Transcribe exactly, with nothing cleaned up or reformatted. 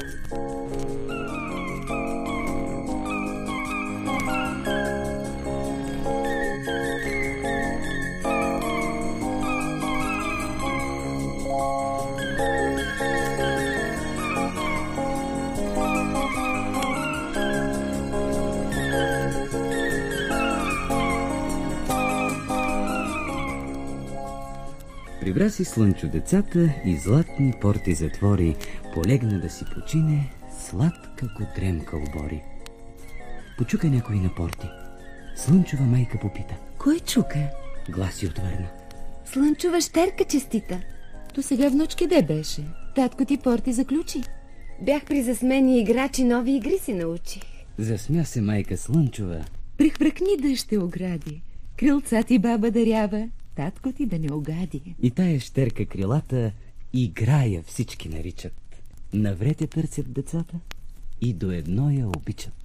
Прибра си Слънчо децата и златни порти затвори, полегна да си почине, сладка го дремка обори. Почука някой на порти. Слънчова майка попита. Кой чука? Гласи отвърна. Слънчова щерка честита. То сега внучки де беше? Татко ти порти заключи. Бях при засмени играчи, нови игри си научих. Засмя се майка Слънчова. Прихвръкни да ще огради. Крилца ти баба дарява, татко ти да не огади. И тая щерка крилата играя всички наричат. Наврете търсят децата и до едно я обичат.